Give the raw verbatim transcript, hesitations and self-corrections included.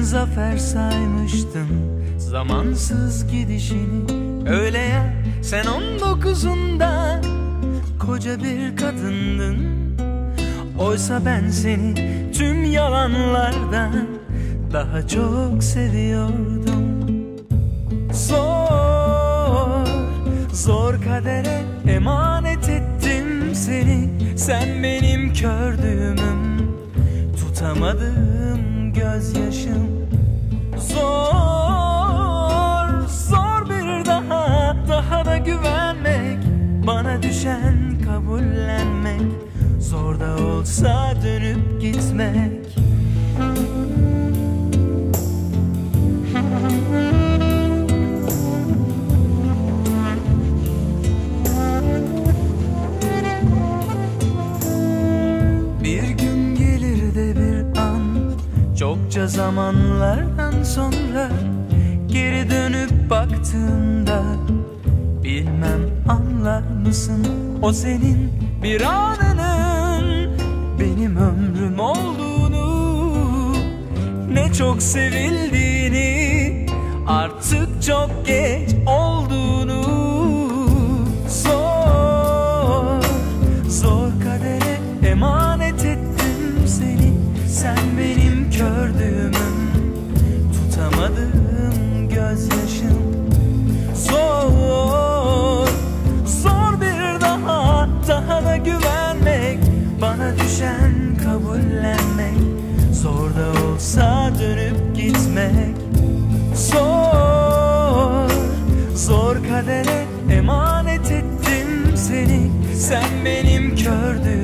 zafer saymıştım zamansız gidişini. Öyle ya, sen on dokuzunda koca bir kadındın. Oysa ben seni tüm yalanlardan daha çok seviyordum. Zor, zor kadere emanet ettim seni. Sen benim kördüğümüm, tutamadığım gözyaşım. Zor, zor bir daha, daha da güvenmek. Bana düşen kabullenmek. Zor da olsa dönüp gitmek. Bir gün gelir de bir an, çokça zamanlardan sonra geri dönüp baktığında, bilmem anlar mısın o senin bir anının benim ömrüm olduğunu, ne çok sevildiğini, artık çok geç olduğunu. Zor, zor kadere emanet ettim seni. Sen benim kördüğümüm, tutamadığım gözyaşım. Zor, zor bir daha, daha da güvenmek. Bana düşen kabullenmek. Zor da olsa dönüp gitmek. Zor, zor kadere emanet ettim seni. Sen benim kördüğüm,